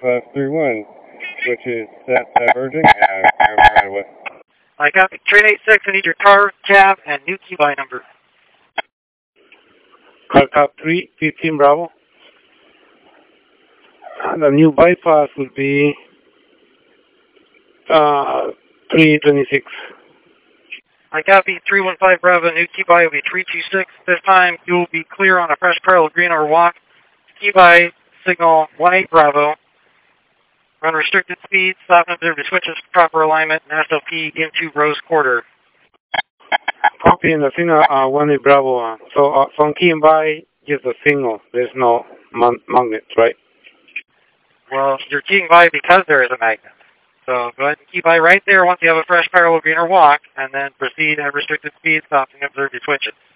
1531, which is set diverging and right away. I copy. Train 86, I need your car, cab, and new key by number. Car cab 3, 15 Bravo. The new bypass will be 326. I copy. 315 Bravo, new key by will be 326. This time you will be clear on a fresh parallel green or walk. Key by signal 18 Bravo. Run restricted speed, stop and observe the switches, proper alignment, and SLP into Rose Quarter. Copy in the signal 18 Bravo. So from key by, just a signal. There's no magnet, right? Well, you're keying by because there is a magnet. So go ahead and key by right there once you have a fresh parallel green or walk, and then proceed at restricted speed, stop and observe your switches.